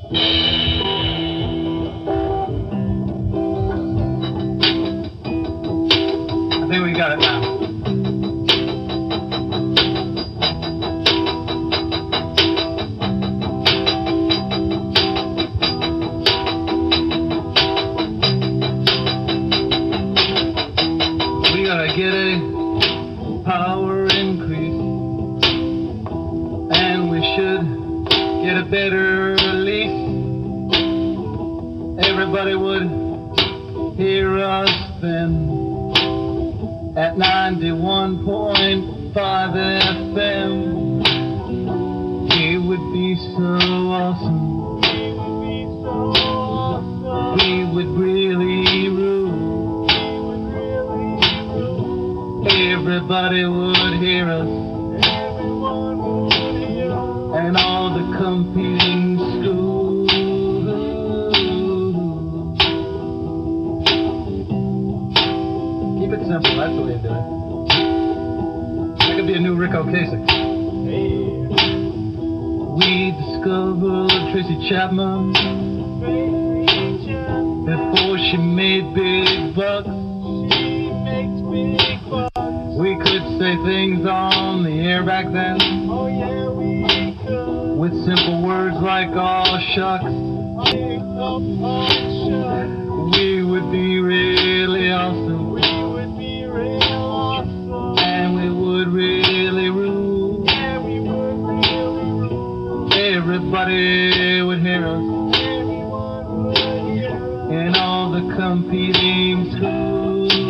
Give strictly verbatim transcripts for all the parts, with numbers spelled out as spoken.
I think we got it now. We gotta get a power increase, and we should get a better lease. Everybody would hear us then at ninety-one point five F M. It would be so awesome. We would really rule. Everybody would hear us, and all the competing schools. Keep it simple, that's the way to do it. That could be a new Rick Ocasek. We discovered Tracy Chapman before she made big bucks. We could say things on the air back then, Oh yeah, we could. with simple words like "aw shucks." We would be really awesome, We would be real awesome. and we would really rule. Yeah, we would really rule. Everybody would hear us Everyone would hear us. in all the competing schools.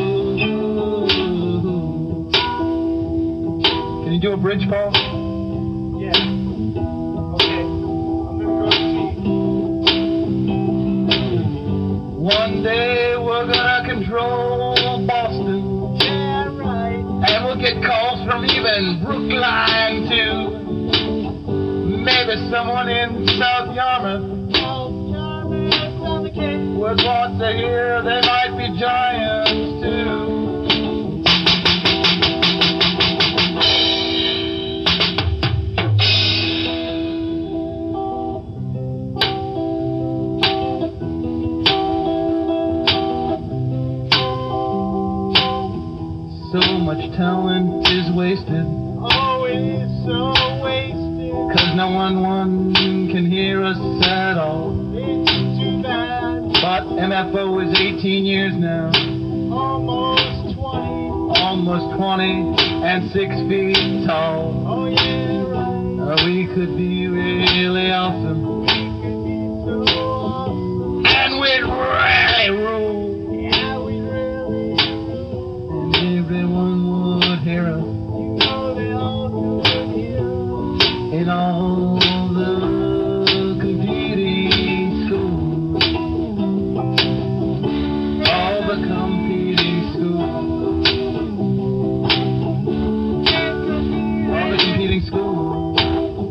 Can you do a bridge, Paul? Yeah. Okay. I'm gonna go see. One day we're gonna control Boston, Yeah, right. and we'll get calls from even Brookline too. Maybe someone in South Yarmouth Oh, Yarmouth on the case. would want to hear they might be giants too. So much talent is wasted, Oh, it is so wasted. cause no one, one can hear us at all. It's too bad. But M F O is eighteen years now, Almost twenty. almost twenty, and six feet tall. Oh, yeah, right. Uh, we could be really awesome, We could be so awesome. and we'd really rule, Yeah, we really do. and everyone would hear us You know they all could hear us. in all the competing schools. All the competing schools. All the competing schools.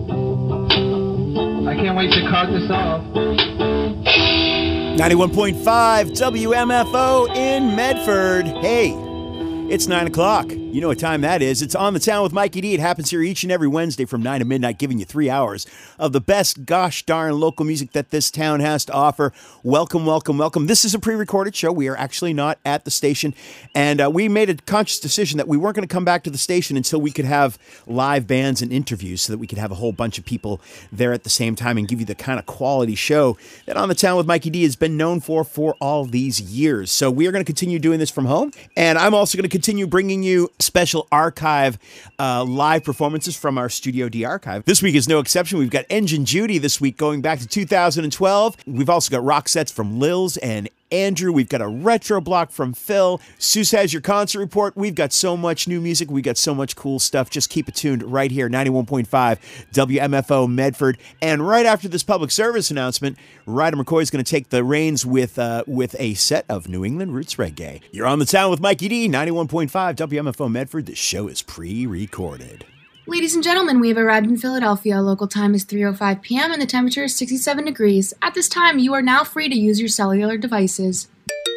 I can't wait to cart this off. ninety-one point five W M F O in Medford. Hey, it's nine o'clock. You know what time that is. It's On the Town with Mikey D. It happens here each and every Wednesday from nine to midnight, giving you three hours of the best gosh darn local music that this town has to offer. Welcome, welcome, welcome. This is a pre-recorded show. We are actually not at the station, and uh, we made a conscious decision that we weren't going to come back to the station until we could have live bands and interviews so that we could have a whole bunch of people there at the same time and give you the kind of quality show that On the Town with Mikey D has been known for for all these years. So we are going to continue doing this from home, and I'm also going to continue bringing you special archive uh, live performances from our Studio D archive. This week is no exception. We've got Engine Judy this week going back to two thousand twelve. We've also got rock sets from Lils and Andrew. We've got a retro block from Phil. Seuss has your concert report. We've got so much new music. We've got so much cool stuff. Just keep it tuned right here, ninety-one point five W M F O Medford. And right after this public service announcement, Ryder McCoy is going to take the reins with uh, with a set of New England roots reggae. You're On the Town with Mikey D, ninety-one point five W M F O Medford. This show is pre-recorded. Ladies and gentlemen, we have arrived in Philadelphia. Local time is three oh five p.m. and the temperature is sixty-seven degrees. At this time, you are now free to use your cellular devices.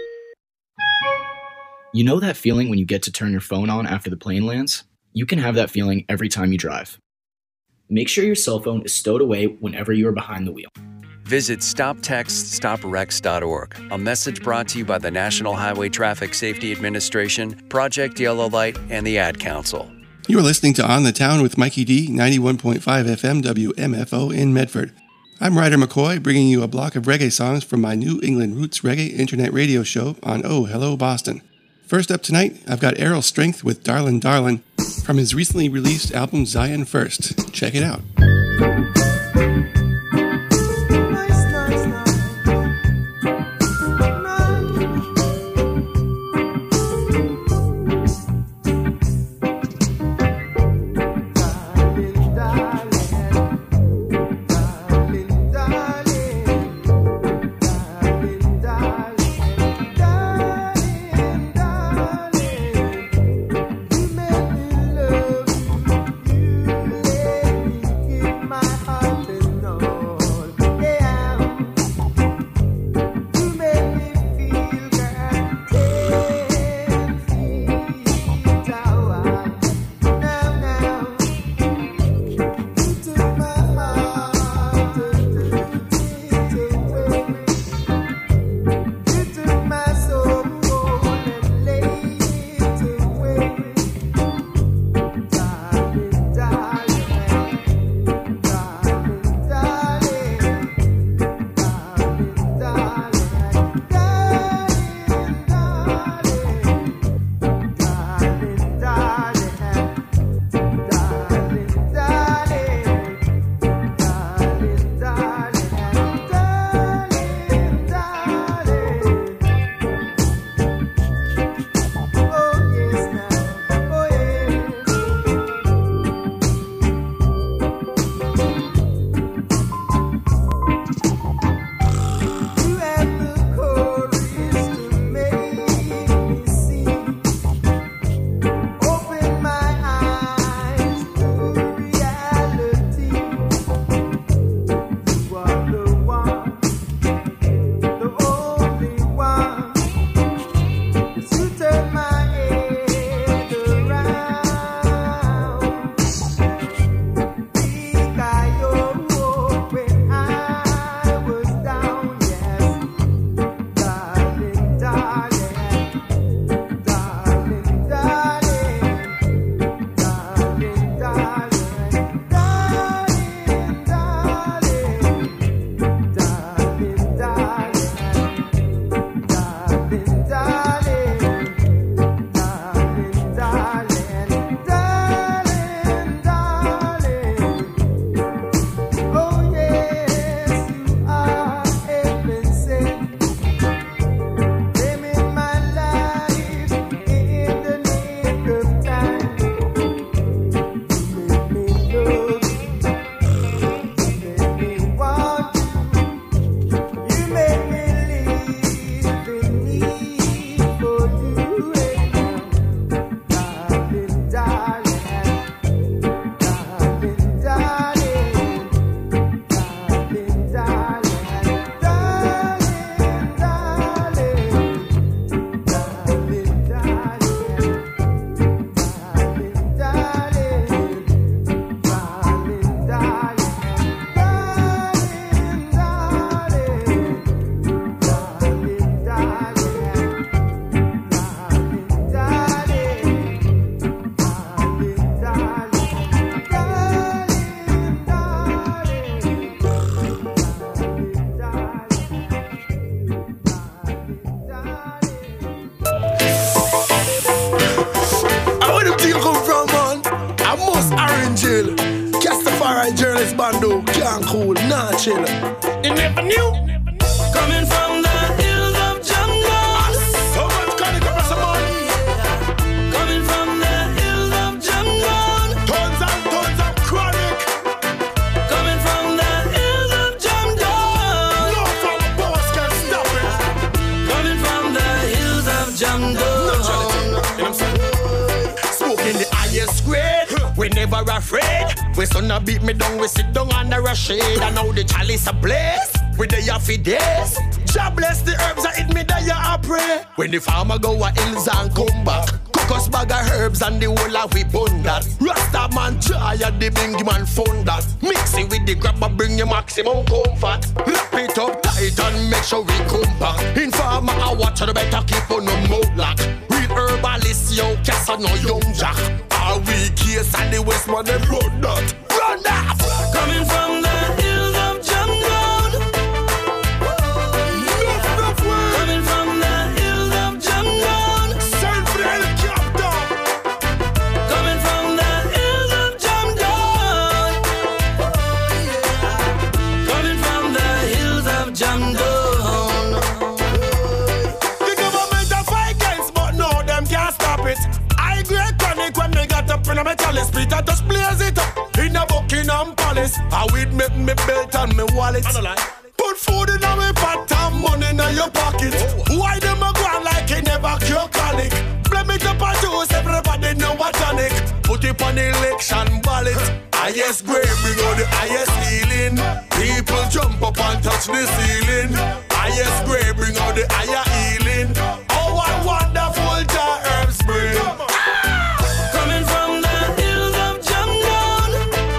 You know that feeling when you get to turn your phone on after the plane lands? You can have that feeling every time you drive. Make sure your cell phone is stowed away whenever you are behind the wheel. Visit stop text stop wrecks dot org. A message brought to you by the National Highway Traffic Safety Administration, Project Yellow Light, and the Ad Council. You are listening to On the Town with Mikey D, ninety-one point five F M W M F O in Medford. I'm Ryder McCoy, bringing you a block of reggae songs from my New England Roots Reggae internet radio show on Oh Hello Boston. First up tonight, I've got Errol Strength with Darlin' Darlin' from his recently released album Zion First. Check it out. Bando, can't cool, nah chill. You never knew. Coming from the hills of jungle. So much can you come from somebody? Coming from the hills of jungle. Tons and tons of chronic. Coming from the hills of jungle. No from boss can stop it. Coming from the hills of jungle. Naturality, you know what I'm saying? Smoke in the highest grade. We never afraid. We son a beat me down, we sit down under a shade. And now the chalice a blaze. We dey a fi days. Jah bless the herbs that hit me that ya a pray. When the farmer go a hills and come back, Focus bag of herbs and the whole of we bun that. Rasta man try and the bingy man found that. Mix it with the grabber, bring you maximum comfort. Wrap it up tight and make sure we compact. Informer I watch you better keep on no mouth lock. Real herbalist, yo, cast no young jack. Our weak case and the west man them run that. Run that! Coming from the hills of Jamgon. Coming from the hills of Jamgon. Central Capital. Coming from the hills of Jamgon. Coming from the hills of Jamgon. The government a fight against, but no, them can't stop it. I great chronic when me got up in a metal split, I just blaze it up in a Buckingham Palace. I with me, me belt and me wallet. Put food in my pot and money in your pocket. Why them a go on like it never cure chronic? Blame it up and juice, everybody know what tonic. Put it on the election ballot. Highest grade, bring out the highest healing. People jump up and touch the ceiling. Highest grade, bring out the higher healing. Oh, what wonderful jar herbs bring. Coming from the hills of Jamgon.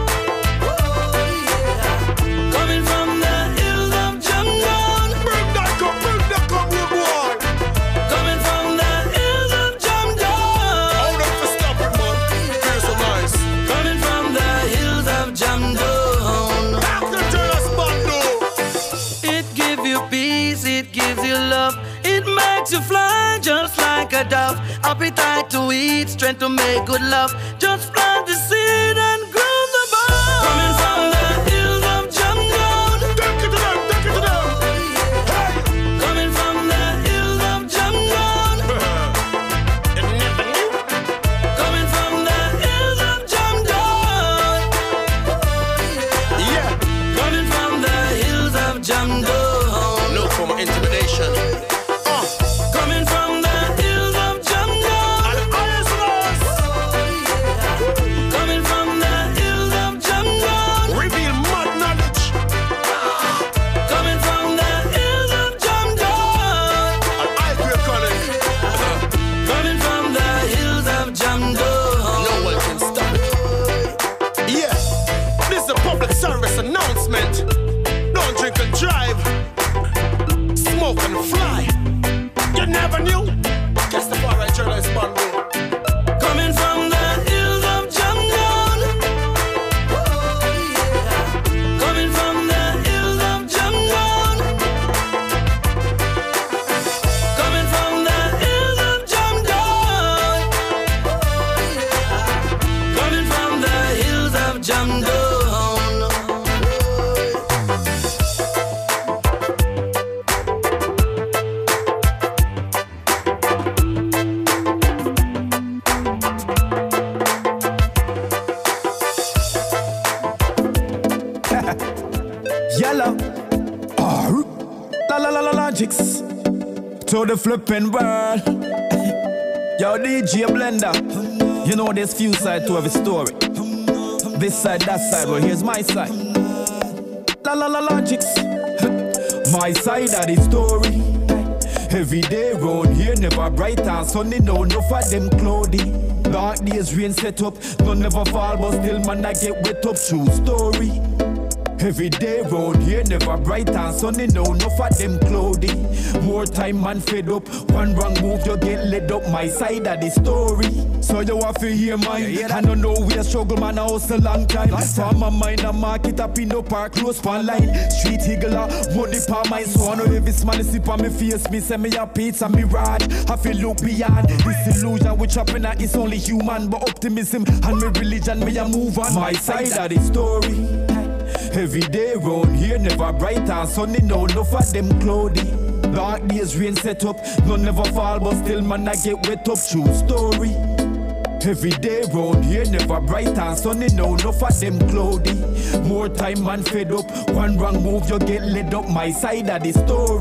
Coming from the hills of Jamgon. Bring that cup, bring that cup, good boy. Coming from the hills of Jamgon. Hold up for stop it, man. Feel so nice. Coming from the hills of Jamgon. Doctor Jonas Bando. It gives you peace, it gives you love. It makes you fly just like a dove. Appetite to eat, strength to make good love. Just plant the seed and grow the bud. Coming from the hills of Jamgon. Take it to them, take it to them. Hey. Coming from the hills of Jamgon. You never knew. Coming from the hills of Jamgon. Yeah. Coming from the hills of Jamgon. No form of intimidation. Uh. Coming from the hills of Jamgon. And the highest voice. Coming from the hills of Jamgon. Reveal mad knowledge. Coming from the hills of Jamgon. And I great chronic. Coming from the hills of Jamgon. No one can stop it. Yeah. This is a public service announcement. Don't drink and drive. Smoke and fly. You never knew. Guess the far right journalist Bando. Coming from the hills of Jamgon. Coming from the hills of Jamgon. Coming from the hills of Jamgon. Coming from the hills of Jamgon. Yellow. Oh, la la la la logics. To the flipping world. Yo, D J Blender. You know there's few sides to every story. This side, that side, well here's my side. La la la logics. My side of the story. Every day round here, never bright and sunny, no enough of them cloudy. Dark days rain set up, none never fall, but still man I get wet up. True story. Every day round here, never bright and sunny, no enough of them cloudy. More time man fed up, one wrong move you get led up. My side of the story. So you have to hear mine. Yeah, I don't know where struggle man I hustle long time. For my mind a market up in the park, close pan line. Street higgler, money pa mine. So I know if it's man sip on me face, me say me a pizza, me rod. I feel look beyond this illusion we chopping at it's only human, but optimism and me religion me a move on. My side of the story. Every day round here, never bright and sunny, no enough of them cloudy. Dark days rain set up, none never fall, but still man I get wet up. True story. Every day round here, never bright and sunny, no enough of them cloudy. More time man fed up, one wrong move you get led up. My side of the story.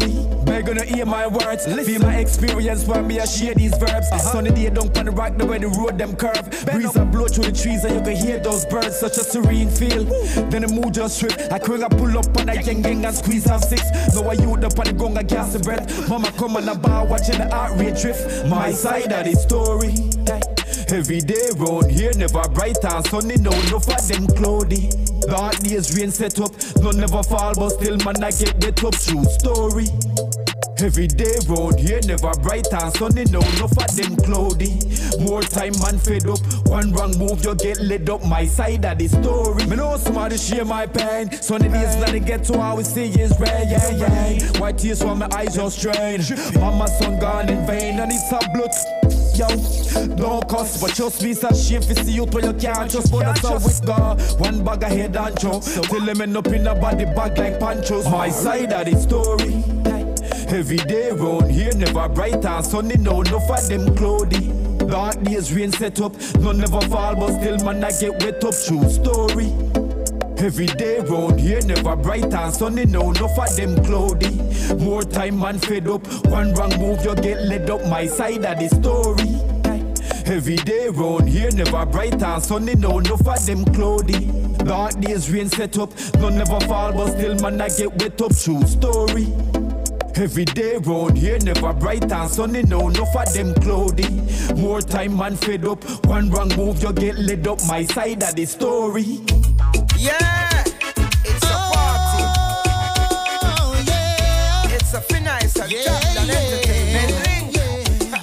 They're gonna hear my words. Feel my experience while me I share these verbs. Uh-huh. Sunny day down on the rock, the way the road them curve. Breeze a blow through the trees and you can hear those birds. Such a serene feel. Then the mood just trip. I quick I pull up on a gang gang and squeeze half six. Now I youth up on the gong and gas the breath. Mama come on the bar watching the art rate drift. My side of the story. Every day round here never bright and sunny. No enough of them cloudy. Dark days rain set up. None never fall but still man I get wet up. True story. Every day round here never bright and sunny. No enough of them cloudy. More time man fed up. One wrong move you get led up. My side of the story. Me know somebody share my pain. Sunny days that they get to always see is rare. Yeah, yeah. White tears from my eyes just drain. Mama son gone in vain and it's a blood. Yo, don't cuss, but just be such shame to see you when you can't trust. But that's how it go. One bag of head and chow. Till them end up in a body bag like panchos. My side of the story. Every day round here never bright and sunny. No enough of them cloudy. Dark days rain set up. None never fall but still man I get wet up. True story. Every day round here never bright and sunny. No enough of them cloudy. More time man fed up. One wrong move you get led up. My side of the story. Every day round here never bright and sunny. No enough of them cloudy. Dark days rain set up. None never fall but still man I get wet up. True story. Every day round here never bright and sunny. No enough of them cloudy. More time man fed up. One wrong move you get led up. My side of the story. Yeah, it's a party. Oh, yeah. It's a finesse, a yeah, job, yeah, entertainment yeah, link. Yeah.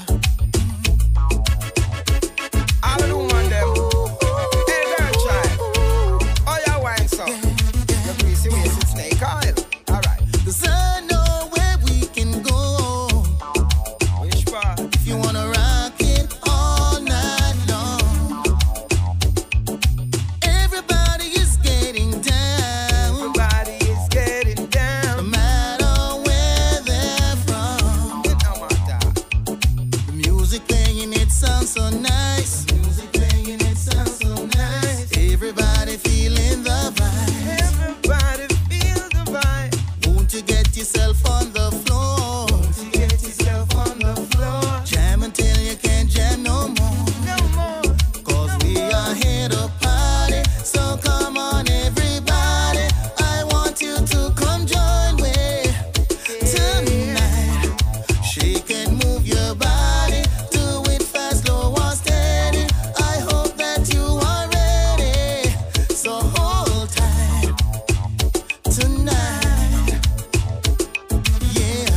All of them on them. Hey, girl, child. Oh, yeah, wine so. The greasy waist, it's snake oil. All right. Cause I know where we can go. Which part? If you wanna rock it all night long. Everybody is getting down. Everybody is getting down. No matter where they're from. It no matter. The music playing, it sounds so nice. The music playing, it sounds so nice. Everybody feeling the vibe. Everybody feel the vibe. Won't you get yourself on the floor? Won't you get yourself on the floor? Jam until you can't jam no more. No more. Cause we are here to party. So come on everybody. I want you to come join me tonight. Shake and move your body. Do it fast, slow or steady. I hope that you are ready. So hold tight tonight. Yeah.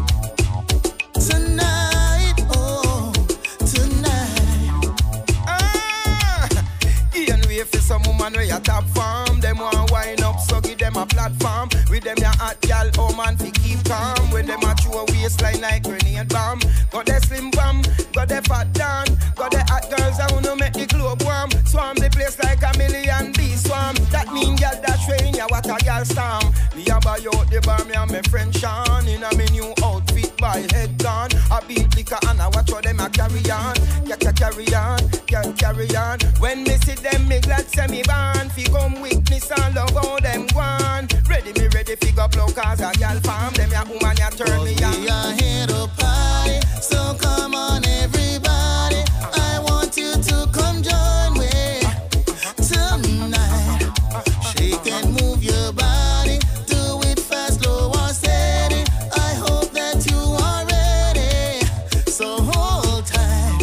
Tonight, oh, tonight. Ah, Ian way for some woman where you top farm. Them want wine up, so give them a platform. With them ya hot gal, oh man, fi keep calm. When them a chew a waistline like grenade bomb. Got the slim bum, got the fat down. Got the hot girls that wanna make the globe warm. Swarm the place like a million bees swarm. That mean gal that train ya what a gal storm. Me a buy out the bar, me and my friend Sean. In a me new outfit by head gone. I beat liquor and I watch how them a carry on. Yeah, yeah, carry on, yeah, carry on. When me see them, me glad say me born. Fi come witness and love how them gone. Ready, me ready, fi go blow cause a gal farm. Them ya woman ya turn me on. We are here to party. So come on everybody. I want you to come join me tonight. Shake and move your body. Do it fast, slow or steady. I hope that you are ready. So hold tight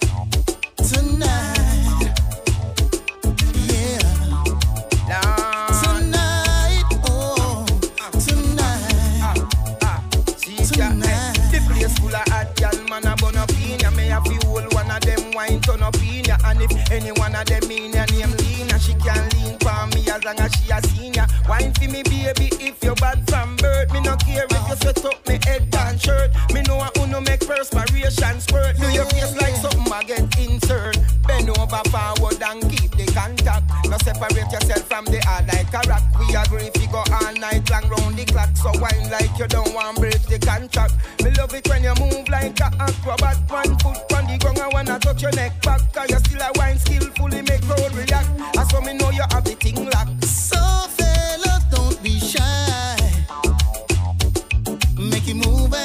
tonight. Yeah. Tonight, oh, tonight. Tonight. The place full of hot gal, man a bun up in ya. Me a fi hold one of them wine turn up in ya. And if any one of them in ya name Lena, she can lean for me as long as she a senior. Wine for me baby if you bad from birth. Me no care if you sweat up me head and shirt. Me know a uno make perspiration squirt. Do your face like something I get insert. Bend over forward and keep the contact. No separate yourself from the hard like a rock. We agree if you go all night long round the clock. So wine like you don't want break the contract. Me love it when you move like a acrobat. One foot on the ground, I wanna touch your neck back. Cause you still a wine skillfully make road react. As for me know you have the thing locked. So fella, don't be shy. Make you move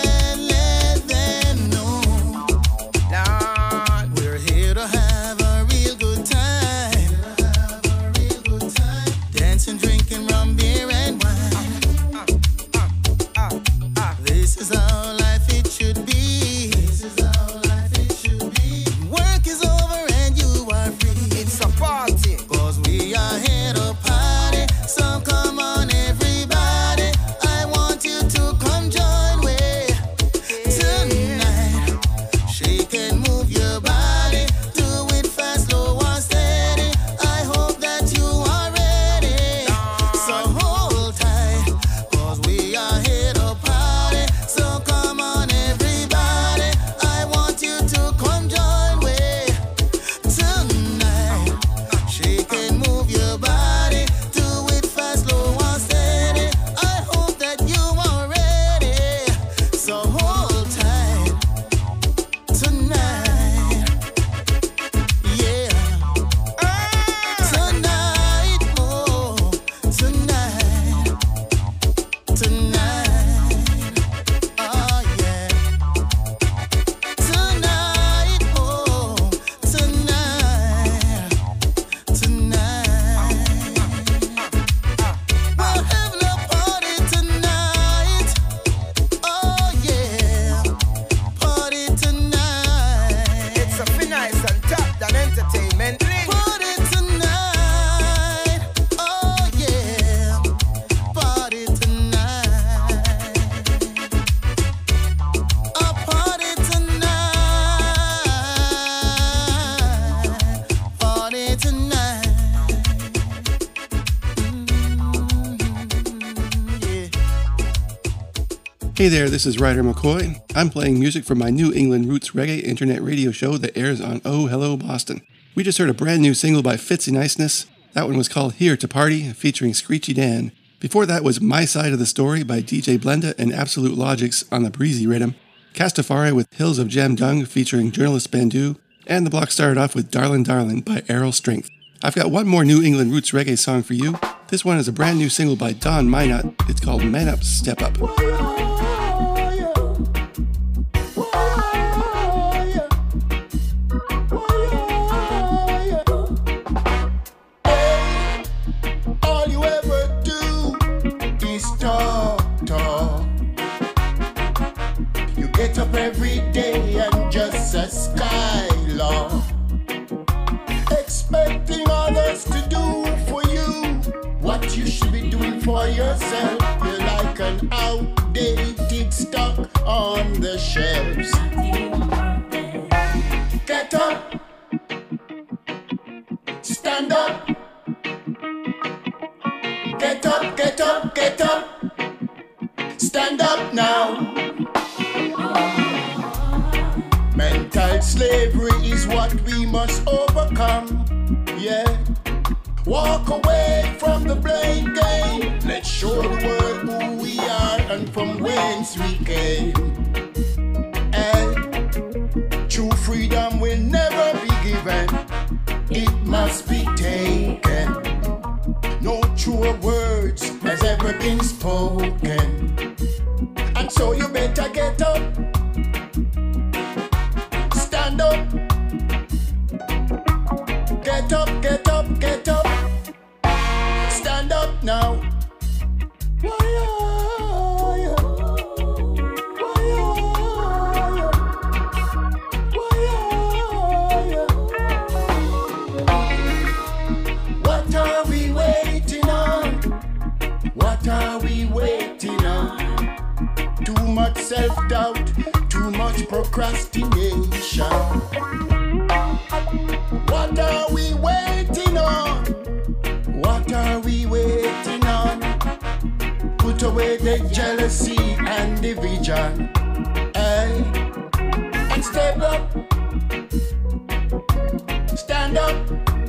Hey there, this is Ryder McCoy. I'm playing music from my New England Roots Reggae internet radio show that airs on Oh Hello Boston. We just heard a brand new single by Fitzy Niceness. That one was called Here to Party, featuring Screechy Dan. Before that was My Side of the Story by D J Blenda and Absolute Logics on the Breezy Rhythm. Castafari with Hills of Jam Dung featuring Journalist Bandu. And the block started off with Darlin' Darlin' by Errol Strength. I've got one more New England Roots Reggae song for you. This one is a brand new single by Don Minot. It's called Man Up, Step Up. All you ever do is talk, talk. You get up every day and just a skylark, expecting others to do for you what you should be doing for yourself. You're like an outdated stock on the shelves. Get up, stand up, get up, get up, get up, stand up now. Mental slavery is what we must overcome, yeah. Walk away from the blame game. Let's show the world who we are and from whence we came. And true freedom will never be given, it must be taken. No truer words has ever been spoken. And so you better get up, stand up, get up, get up, get up, stand up now. Why are you? Why are you? Why are you? What are we waiting on? What are we waiting on? Too much self-doubt, too much procrastination. What are we waiting on? What are we waiting on? Put away the jealousy and division, eh? And step up, stand up,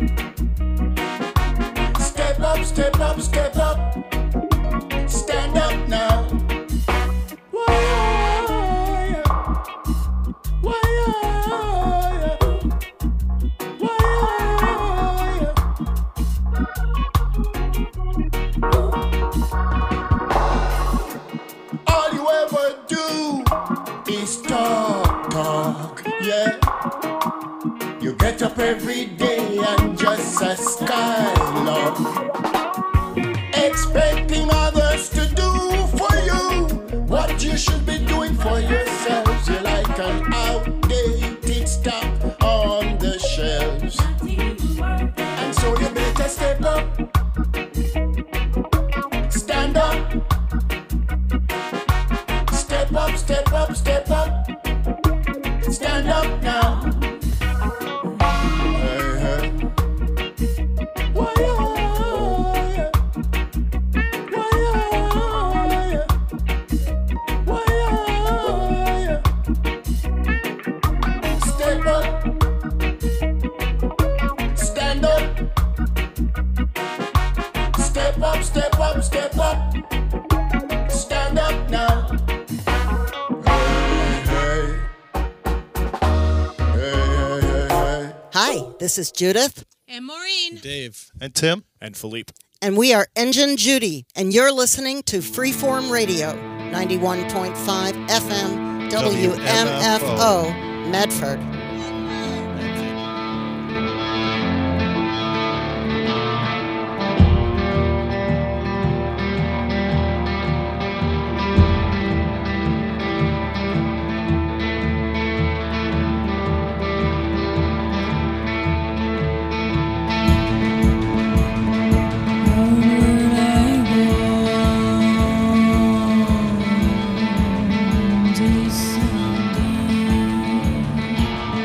step up, step up, step up, stand up now. Talk, talk, yeah. You get up every day and just a skylark, expecting others to do for you what you should be doing for yourselves. You're like an outdated stock on the shelves. And so you better step up, stand up, step up, step up, step up, stand up now. Hey, hey. Why are you? Why are you? Why are you? Step up, stand up, step up, step up, step up, stand up now. Hi, this is Judith. And Maureen. Dave. And Tim. And Philippe. And we are Engine Judy, and you're listening to Freeform Radio, ninety-one point five F M W M F O, Medford. Descending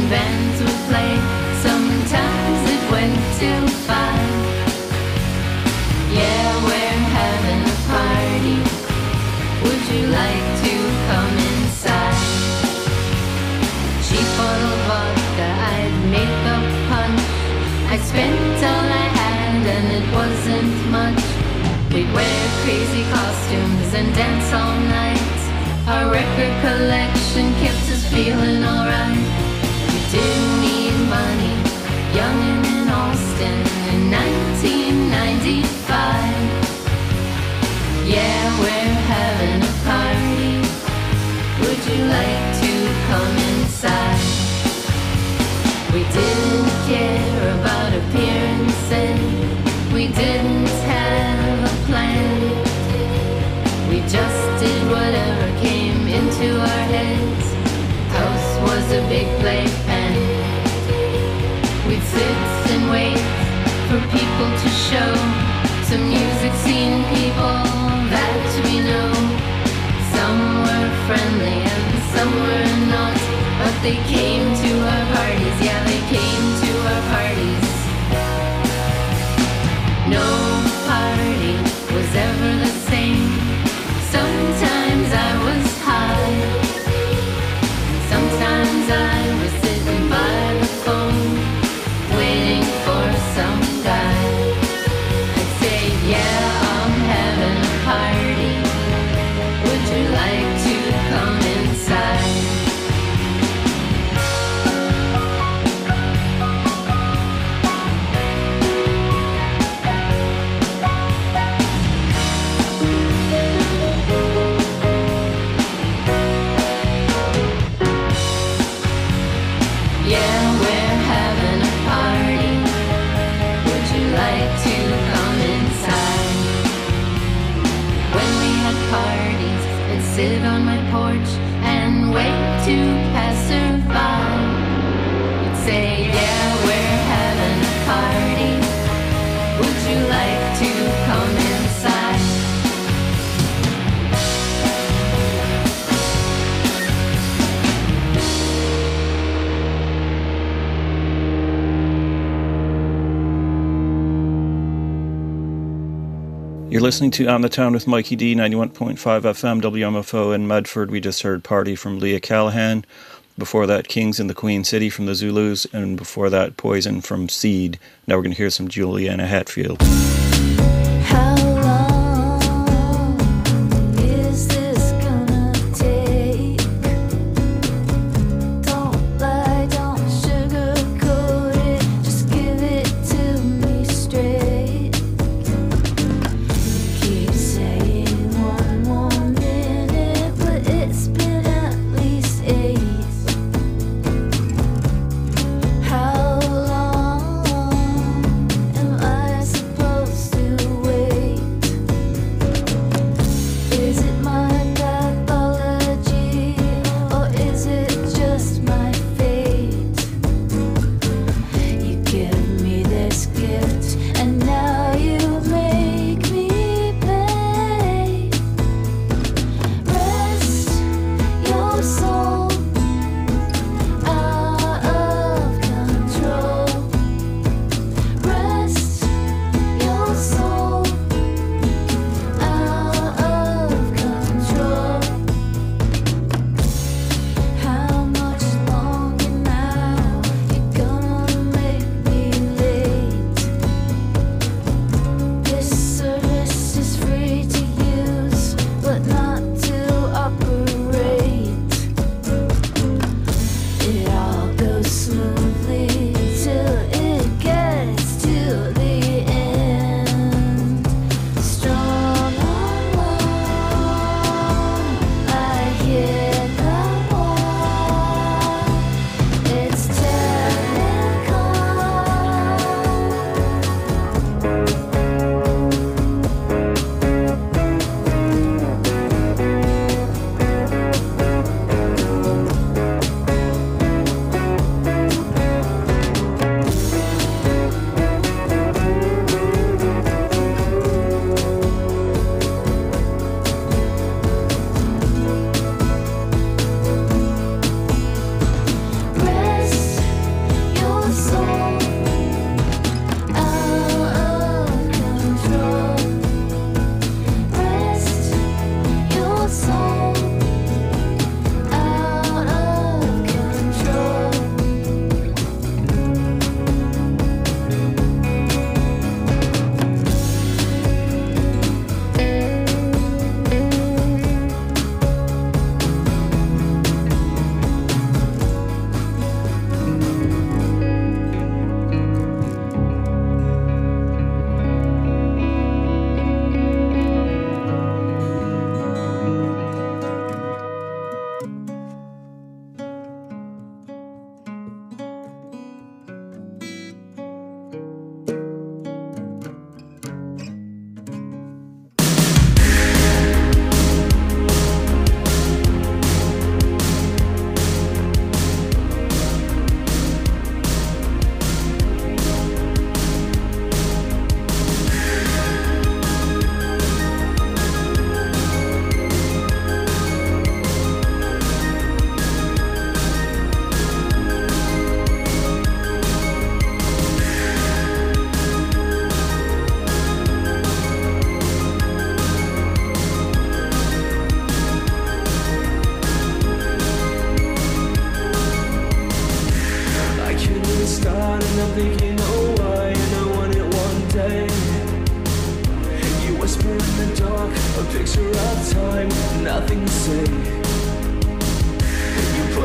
bands would play. Sometimes it went till five. Yeah, we're having a party. Would you like to come inside? Cheap bottle vodka, I'd make a punch. I spent all I had and it wasn't much. We'd wear crazy costumes and dance all night. Our record collection kept us feeling alright. We didn't need money, young and in Austin in nineteen ninety-five. Yeah, we're having a party. Would you like to come inside? We didn't care about appearances. We didn't have a plan. We just did whatever came into our heads. House was a big playpen. We'd sit and wait for people to show. Some music scene people that we know. Some were friendly and some were not. But they came to our parties, yeah, they came to our parties. No party was ever the same. Sometimes I was high. Sometimes I was sitting by the phone, waiting for some guy. I'd say, yeah, I'm having a party. Would you like to come inside? Sit on my porch and wait to pass her by. You'd say, yeah, we're having a party. Would you like to come inside? You're listening to On the Town with Mikey D, ninety-one point five F M, W M F O in Medford. We just heard Party from Leah Callahan. Before that, Kings in the Queen City from the Zulus. And before that, Poison from Seed. Now we're going to hear some Juliana Hatfield. How long am I supposed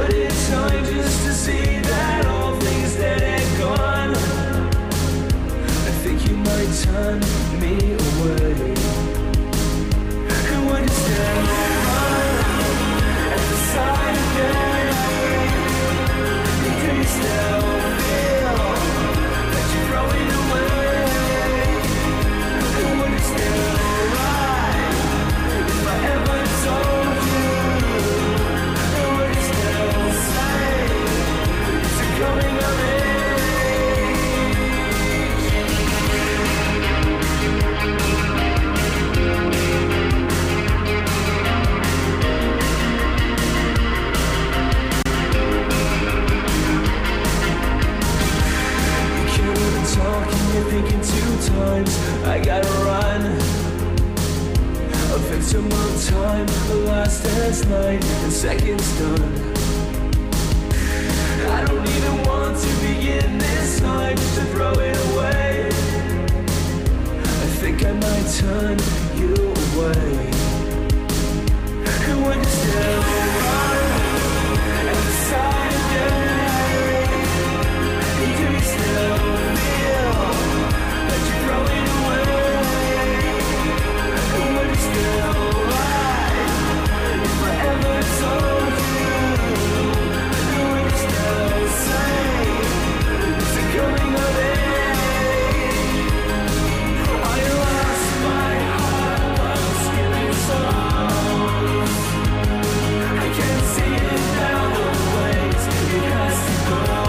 Put in time just to see that all things dead and gone. I think you might turn me away. And when you stand at the side again, do you still feel that you're throwing away? And when you still right, if I ever told you, and would you still say it's a coming of age? Talking, you're thinking two times. I gotta run. A victim of time, the last dance night, and seconds done. I don't even want to begin this time, just to throw it away. I think I might turn you away. And when you still run at the side again, do you still feel that you're throwing away? And would you still right if I ever told you? And would you still say it's a coming of age? I lost my heart while skipping songs. I can't see it now the ways it has to go.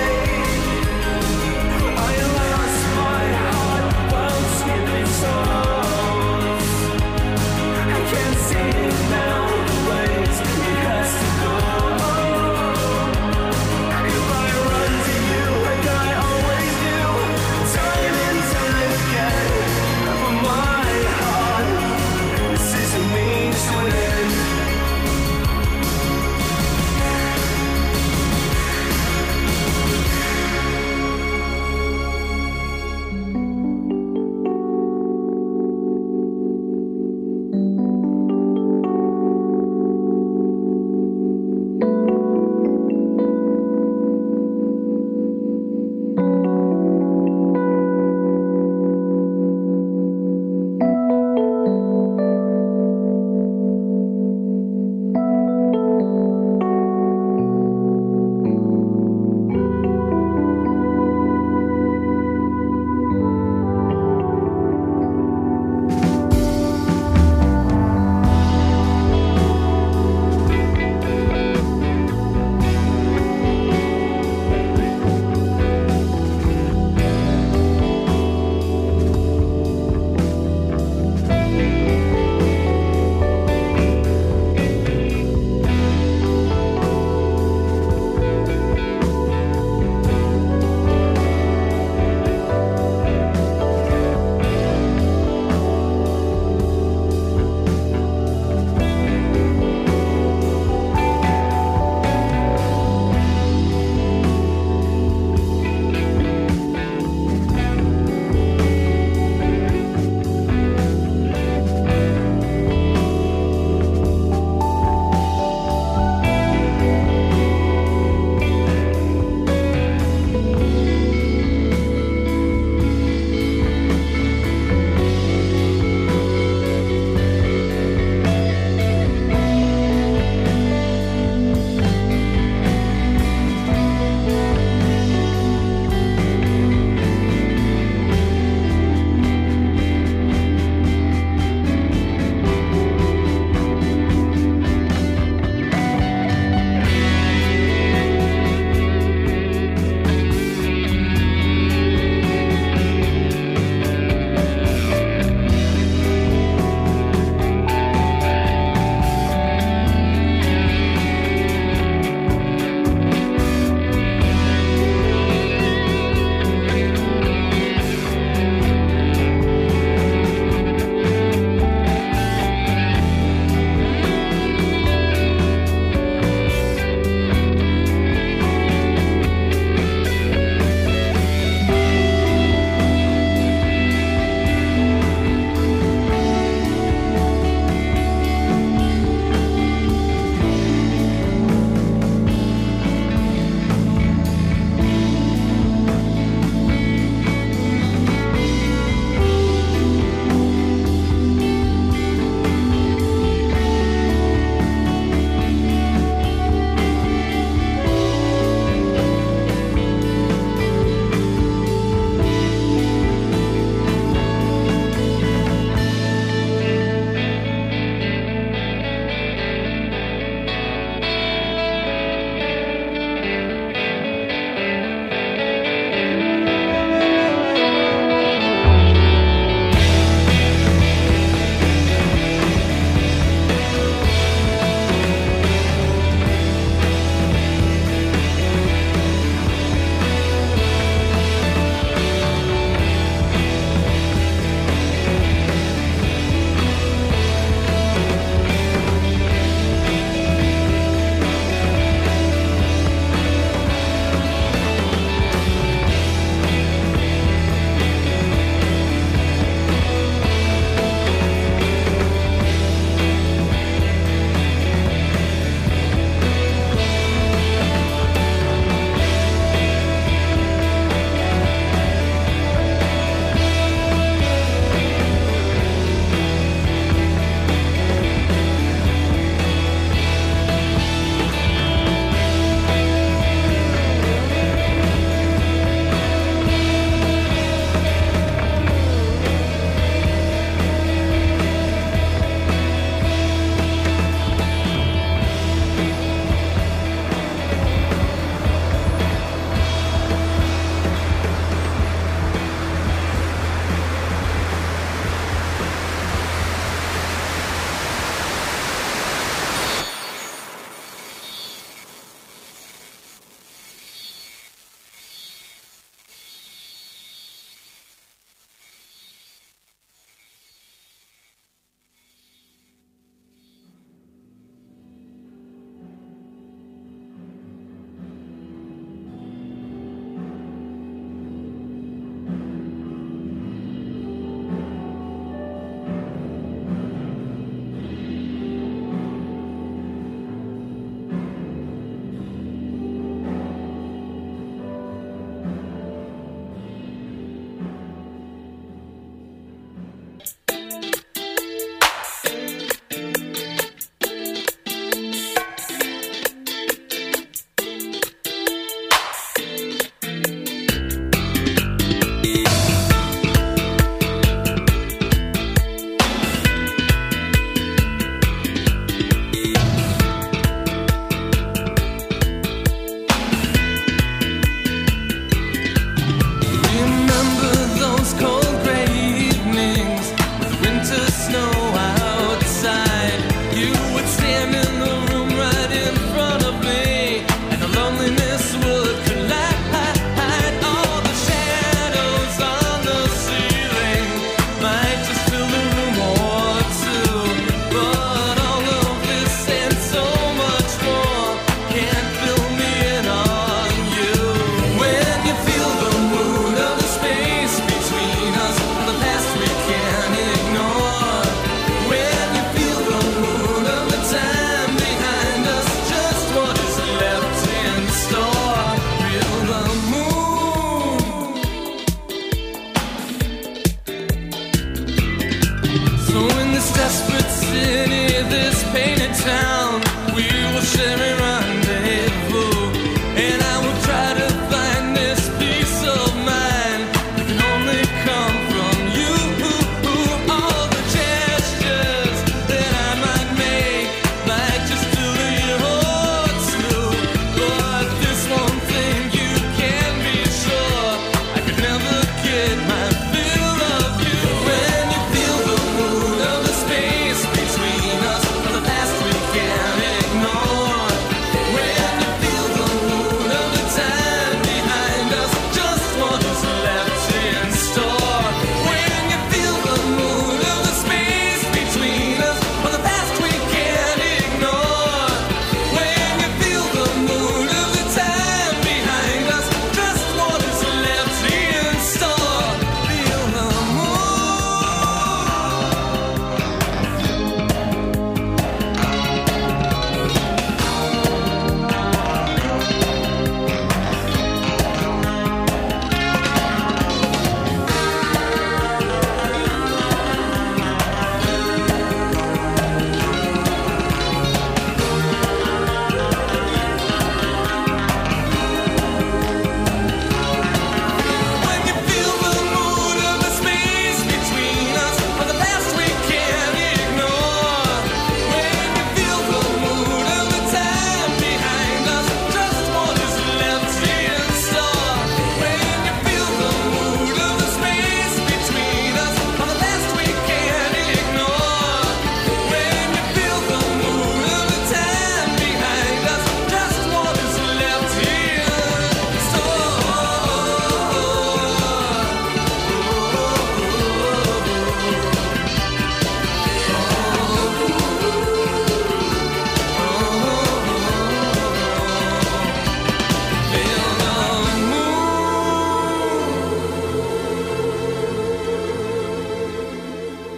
Song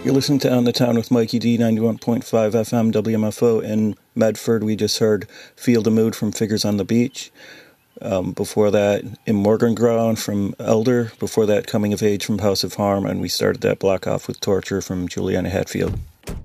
You're listening to On the Town with Mikey D, ninety-one point five F M W M F O in Medford. We just heard Feel the Mood from Figures on the Beach. Um, before that, In Morgengrauen from Elder. Before that, Coming of Age from House of Harm. And we started that block off with Torture from Juliana Hatfield.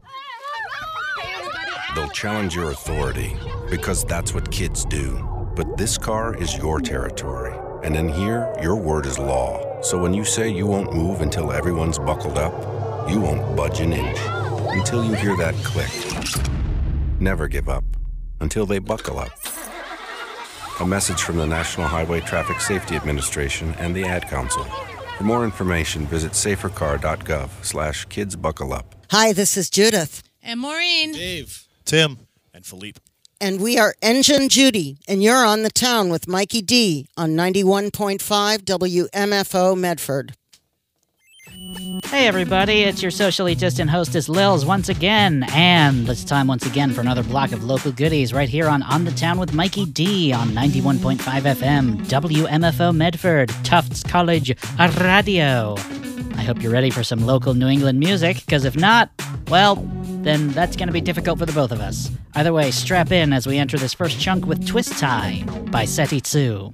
They'll challenge your authority because that's what kids do. But this car is your territory. And in here, your word is law. So when you say you won't move until everyone's buckled up, you won't budge an inch until you hear that click. Never give up until they buckle up. A message from the National Highway Traffic Safety Administration and the Ad Council. For more information, visit safercar.gov slash kids buckle up. Hi, this is Judith. And Maureen. Dave. Tim. And Philippe. And we are Engine Judy, and you're on the town with Mikey D on ninety-one point five W M F O Medford. Hey everybody, it's your socially distant hostess Lils once again, and it's time once again for another block of local goodies right here on On the Town with Mikey D on ninety-one point five F M W M F O Medford, Tufts College Radio. I hope you're ready for some local New England music, because if not, well, then that's going to be difficult for the both of us. Either way, strap in as we enter this first chunk with Twist Tie by Setitsu.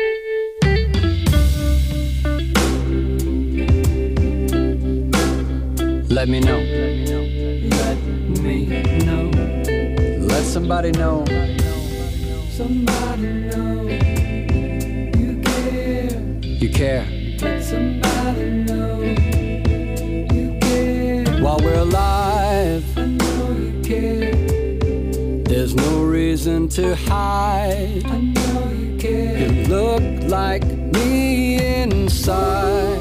Let me know. Let me know. Let somebody know. Somebody know. You care. You care. Let somebody know. You care. While we're alive, I know you care. There's no reason to hide. I know you care. You look like me inside.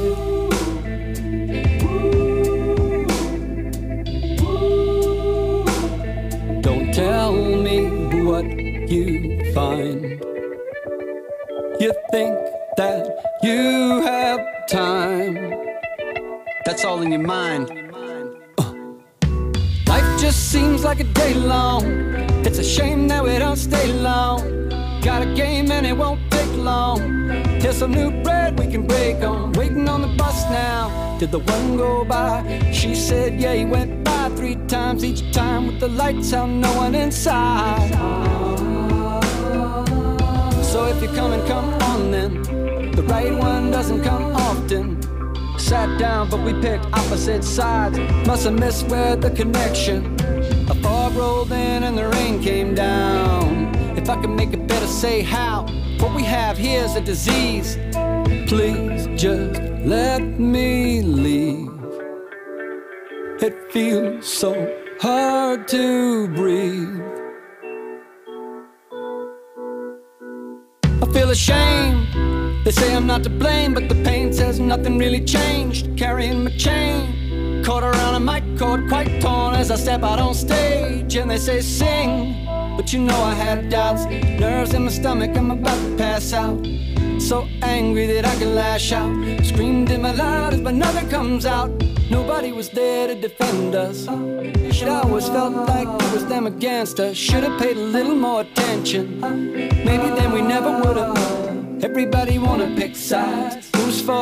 Tell me what you find. You think that you have time. That's all in your mind. Uh. Life just seems like a day long. It's a shame that we don't stay long. Got a game and it won't take long. Here's some new bread we can break on. Waiting on the bus now. Did the one go by? She said, yeah, he went by three times. Each time with the lights out, no one inside. So if you're coming, come on then. The right one doesn't come often. Sat down, but we picked opposite sides. Must have missed where the connection. A fog rolled in and the rain came down. If I can make it better, say how. What we have here is a disease. Please just let me leave. It feels so hard to breathe. I feel ashamed. They say I'm not to blame, but the pain says nothing really changed. Carrying my chain, caught around a mic cord, quite torn as I step out on stage. And they say sing, but you know I had doubts. Nerves in my stomach, I'm about to pass out. So angry that I can lash out. Screamed in my loudest, but nothing comes out. Nobody was there to defend us. Shit, I always felt like it was them against us. Should've paid a little more attention. Maybe then we never would've. Everybody wanna pick sides. Who's for